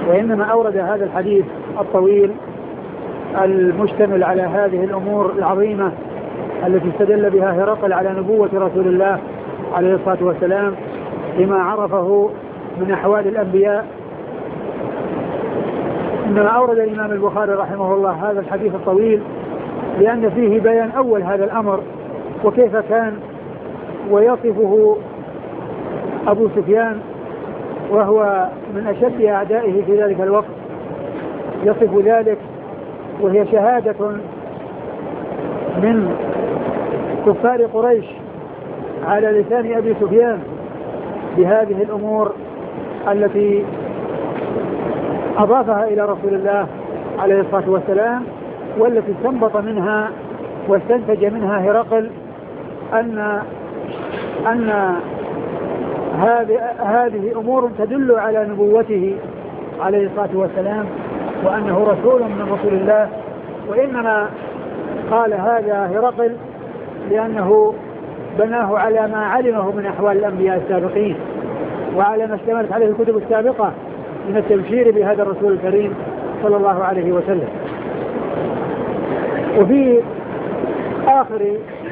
وإنما أورد هذا الحديث الطويل المشتمل على هذه الأمور العظيمة التي استدل بها هرقل على نبوة رسول الله عليه الصلاة والسلام لما عرفه من أحوال الأنبياء. إنما أورد الإمام البخاري رحمه الله هذا الحديث الطويل لأن فيه بيان أول هذا الأمر وكيف كان، ويصفه أبو سفيان وهو من أشد أعدائه في ذلك الوقت، يصف ذلك، وهي شهادة من كفار قريش على لسان أبي سفيان بهذه الأمور التي أضافها إلى رسول الله عليه الصلاة والسلام، والتي استنبط منها واستنتج منها هرقل أن هذه أمور تدل على نبوته عليه الصلاة والسلام وأنه رسول من رسول الله. وإنما قال هذا هرقل لأنه بناه على ما علمه من أحوال الأنبياء السابقين وعلى ما اشتملت عليه الكتب السابقة من التبشير بهذا الرسول الكريم صلى الله عليه وسلم. وفي آخر